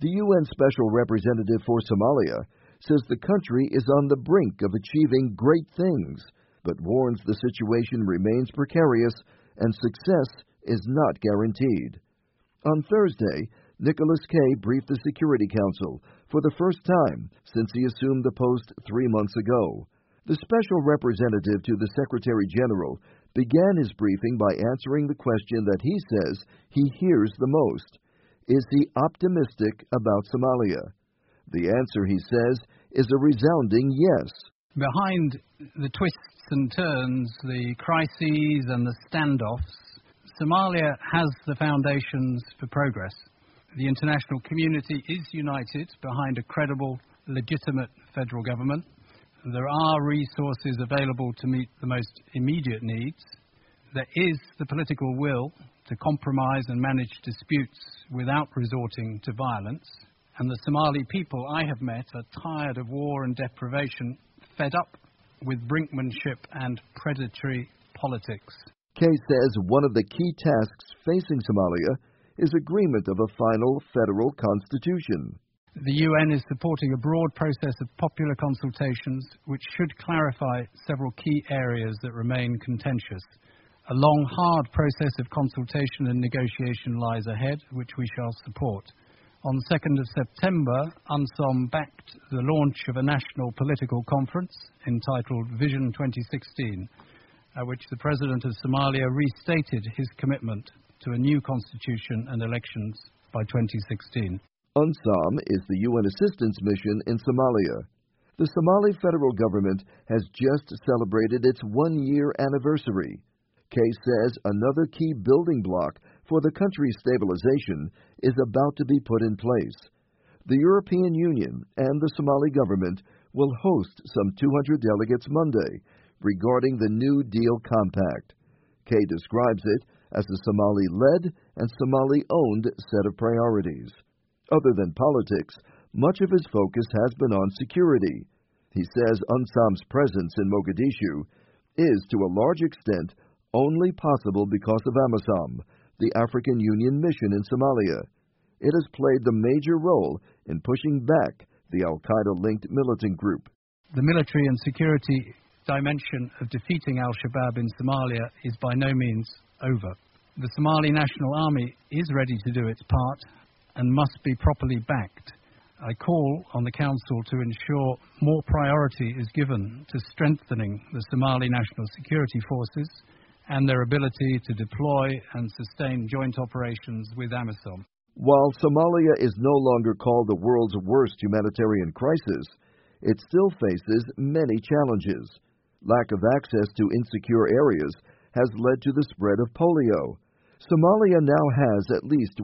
The UN Special Representative for Somalia says the country is on the brink of achieving great things, but warns the situation remains precarious and success is not guaranteed. On Thursday, Nicholas K. briefed the Security Council for the first time since he assumed the post 3 months ago. The special representative to the Secretary General began his briefing by answering the question that he says he hears the most. Is he optimistic about Somalia? The answer, he says, is a resounding yes. Behind the twists and turns, the crises and the standoffs, Somalia has the foundations for progress. The international community is united behind a credible, legitimate federal government. There are resources available to meet the most immediate needs. There is the political will to compromise and manage disputes without resorting to violence. And the Somali people I have met are tired of war and deprivation, fed up with brinkmanship and predatory politics. Kay says one of the key tasks facing Somalia is agreement of a final federal constitution. The UN is supporting a broad process of popular consultations which should clarify several key areas that remain contentious. A long, hard process of consultation and negotiation lies ahead, which we shall support. On the 2nd of September, UNSOM backed the launch of a national political conference entitled Vision 2016, at which the President of Somalia restated his commitment to a new constitution and elections by 2016. UNSOM is the UN assistance mission in Somalia. The Somali federal government has just celebrated its one-year anniversary. Kay says another key building block for the country's stabilization is about to be put in place. The European Union and the Somali government will host some 200 delegates Monday regarding the New Deal Compact. Kay describes it as a Somali-led and Somali-owned set of priorities. Other than politics, much of his focus has been on security. He says UNSOM's presence in Mogadishu is, to a large extent, only possible because of AMISOM, the African Union mission in Somalia. It has played the major role in pushing back the al-Qaeda-linked militant group. The military and security dimension of defeating al-Shabaab in Somalia is by no means over. The Somali National Army is ready to do its part and must be properly backed. I call on the Council to ensure more priority is given to strengthening the Somali National Security Forces and their ability to deploy and sustain joint operations with AMISOM. While Somalia is no longer called the world's worst humanitarian crisis, it still faces many challenges. Lack of access to insecure areas has led to the spread of polio. Somalia now has at least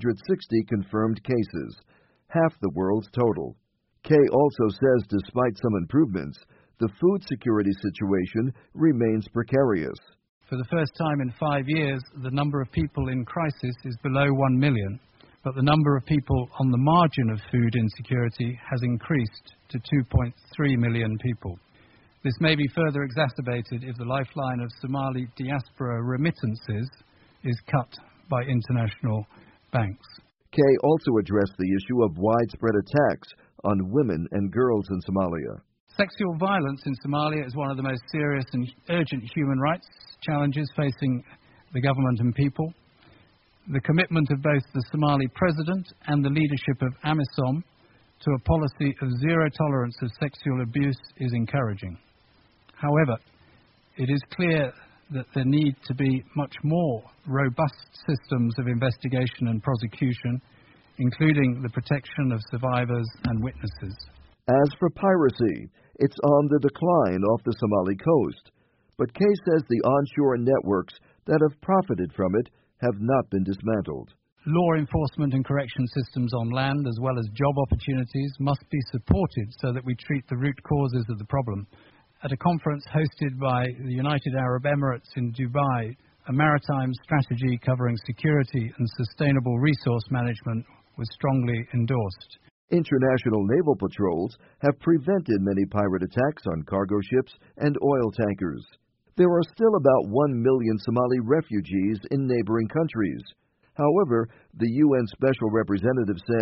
160 confirmed cases, half the world's total. Kay also says despite some improvements, the food security situation remains precarious. For the first time in 5 years, the number of people in crisis is below 1 million, but the number of people on the margin of food insecurity has increased to 2.3 million people. This may be further exacerbated if the lifeline of Somali diaspora remittances is cut by international banks. Kay also addressed the issue of widespread attacks on women and girls in Somalia. Sexual violence in Somalia is one of the most serious and urgent human rights challenges facing the government and people. The commitment of both the Somali president and the leadership of AMISOM to a policy of zero tolerance of sexual abuse is encouraging. However, it is clear that there need to be much more robust systems of investigation and prosecution, including the protection of survivors and witnesses. As for piracy, it's on the decline off the Somali coast. But Kay says the onshore networks that have profited from it have not been dismantled. Law enforcement and correction systems on land, as well as job opportunities, must be supported so that we treat the root causes of the problem. At a conference hosted by the United Arab Emirates in Dubai, a maritime strategy covering security and sustainable resource management was strongly endorsed. International naval patrols have prevented many pirate attacks on cargo ships and oil tankers. There are still about 1 million Somali refugees in neighboring countries. However, the UN Special Representative says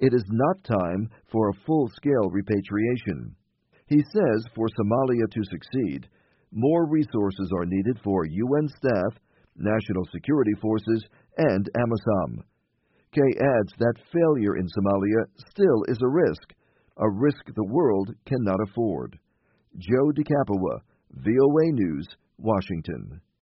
it is not time for a full-scale repatriation. He says for Somalia to succeed, more resources are needed for UN staff, national security forces, and AMISOM. Kay adds that failure in Somalia still is a risk the world cannot afford. Joe DeCapua, VOA News, Washington.